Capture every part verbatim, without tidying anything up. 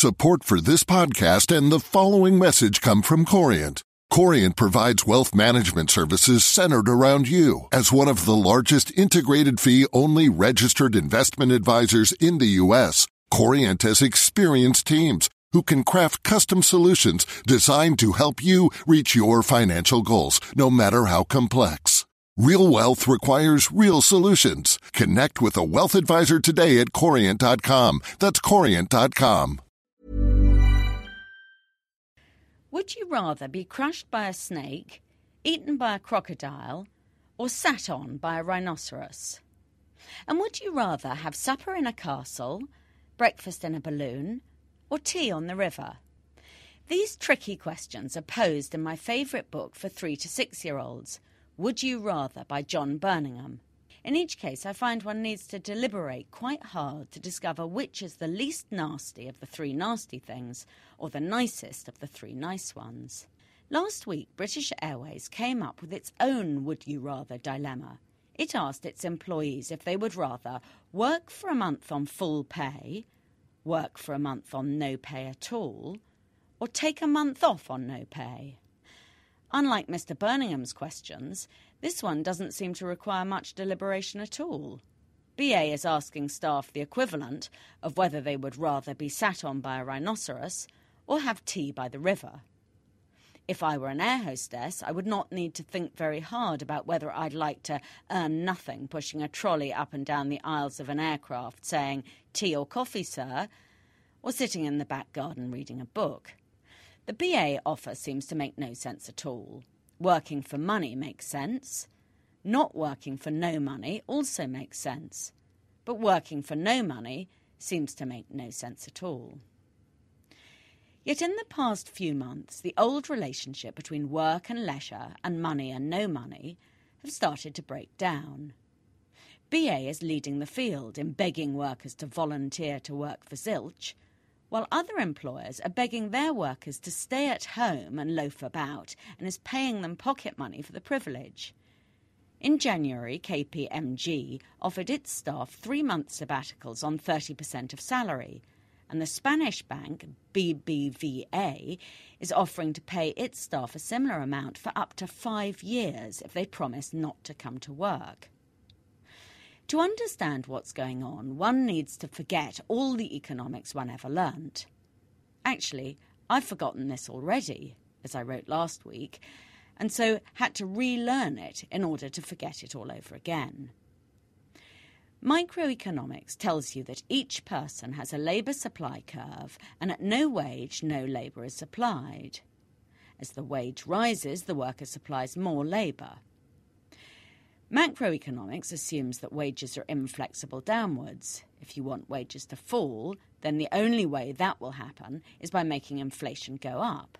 Support for this podcast and the following message come from Corient. Corient provides wealth management services centered around you. As one of the largest integrated fee-only registered investment advisors in the U S, Corient has experienced teams who can craft custom solutions designed to help you reach your financial goals, no matter how complex. Real wealth requires real solutions. Connect with a wealth advisor today at corient dot com. That's corient dot com. Would you rather be crushed by a snake, eaten by a crocodile, or sat on by a rhinoceros? And would you rather have supper in a castle, breakfast in a balloon, or tea on the river? These tricky questions are posed in my favourite book for three to six-year-olds, Would You Rather by John Birmingham. In each case, I find one needs to deliberate quite hard to discover which is the least nasty of the three nasty things, or the nicest of the three nice ones. Last week, British Airways came up with its own Would You Rather dilemma. It asked its employees if they would rather work for a month on full pay, work for a month on no pay at all, or take a month off on no pay. Unlike Mister Birmingham's questions, this one doesn't seem to require much deliberation at all. B A is asking staff the equivalent of whether they would rather be sat on by a rhinoceros or have tea by the river. If I were an air hostess, I would not need to think very hard about whether I'd like to earn nothing pushing a trolley up and down the aisles of an aircraft saying, "Tea or coffee, sir?" or sitting in the back garden reading a book. The B A offer seems to make no sense at all. Working for money makes sense. Not working for no money also makes sense. But working for no money seems to make no sense at all. Yet in the past few months, the old relationship between work and leisure and money and no money have started to break down. B A is leading the field in begging workers to volunteer to work for zilch, while other employers are begging their workers to stay at home and loaf about and is paying them pocket money for the privilege. In January, K P M G offered its staff three month sabbaticals on thirty percent of salary, and the Spanish bank B B V A is offering to pay its staff a similar amount for up to five years if they promise not to come to work. To understand what's going on, one needs to forget all the economics one ever learnt. Actually, I've forgotten this already, as I wrote last week, and so had to relearn it in order to forget it all over again. Microeconomics tells you that each person has a labour supply curve, and at no wage, no labour is supplied. As the wage rises, the worker supplies more labour. Macroeconomics assumes that wages are inflexible downwards. If you want wages to fall, then the only way that will happen is by making inflation go up.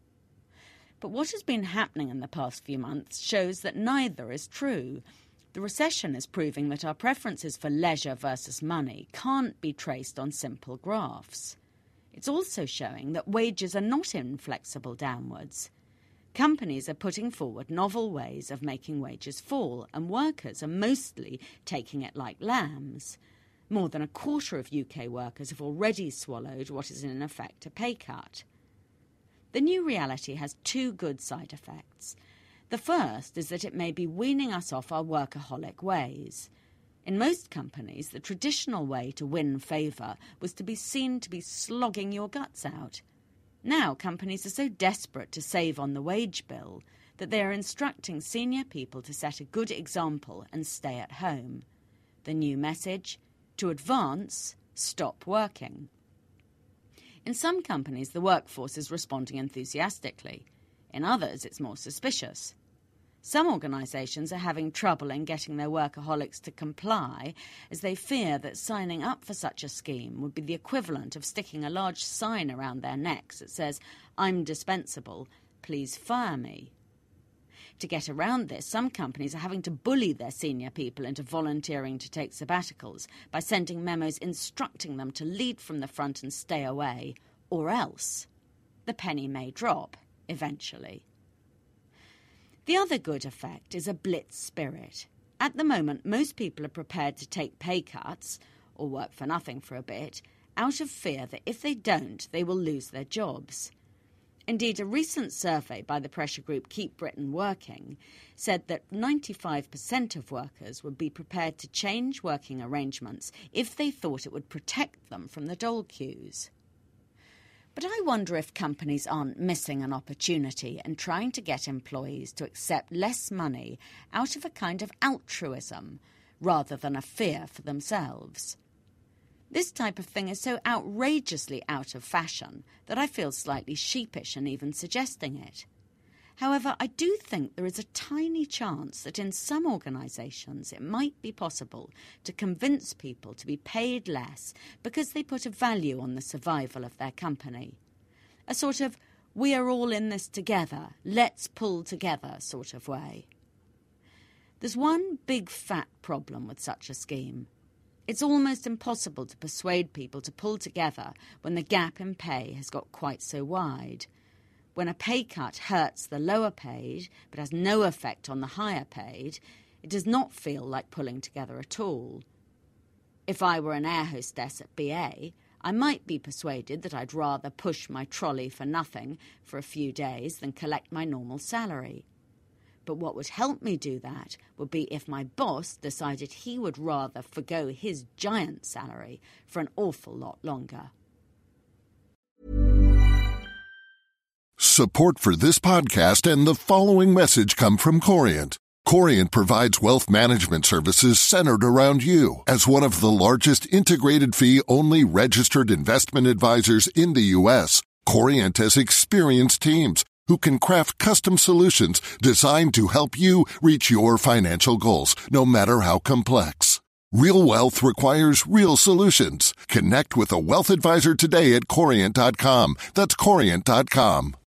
But what has been happening in the past few months shows that neither is true. The recession is proving that our preferences for leisure versus money can't be traced on simple graphs. It's also showing that wages are not inflexible downwards. Companies are putting forward novel ways of making wages fall, and workers are mostly taking it like lambs. More than a quarter of U K workers have already swallowed what is in effect a pay cut. The new reality has two good side effects. The first is that it may be weaning us off our workaholic ways. In most companies, the traditional way to win favour was to be seen to be slogging your guts out. Now companies are so desperate to save on the wage bill that they are instructing senior people to set a good example and stay at home. The new message: to advance, stop working. In some companies, the workforce is responding enthusiastically. In others, it's more suspicious. Some organisations are having trouble in getting their workaholics to comply, as they fear that signing up for such a scheme would be the equivalent of sticking a large sign around their necks that says, "I'm dispensable, please fire me." To get around this, some companies are having to bully their senior people into volunteering to take sabbaticals by sending memos instructing them to lead from the front and stay away, or else the penny may drop eventually. The other good effect is a blitz spirit. At the moment, most people are prepared to take pay cuts, or work for nothing for a bit, out of fear that if they don't, they will lose their jobs. Indeed, a recent survey by the pressure group Keep Britain Working said that ninety-five percent of workers would be prepared to change working arrangements if they thought it would protect them from the dole queues. But I wonder if companies aren't missing an opportunity and trying to get employees to accept less money out of a kind of altruism rather than a fear for themselves. This type of thing is so outrageously out of fashion that I feel slightly sheepish in even suggesting it. However, I do think there is a tiny chance that in some organisations it might be possible to convince people to be paid less because they put a value on the survival of their company. A sort of, we are all in this together, let's pull together sort of way. There's one big fat problem with such a scheme. It's almost impossible to persuade people to pull together when the gap in pay has got quite so wide. When a pay cut hurts the lower paid but has no effect on the higher paid, it does not feel like pulling together at all. If I were an air hostess at B A, I might be persuaded that I'd rather push my trolley for nothing for a few days than collect my normal salary. But what would help me do that would be if my boss decided he would rather forgo his giant salary for an awful lot longer. Support for this podcast and the following message come from Corient. Corient provides wealth management services centered around you. As one of the largest integrated fee-only registered investment advisors in the U S, Corient has experienced teams who can craft custom solutions designed to help you reach your financial goals, no matter how complex. Real wealth requires real solutions. Connect with a wealth advisor today at Corient dot com. That's Corient dot com.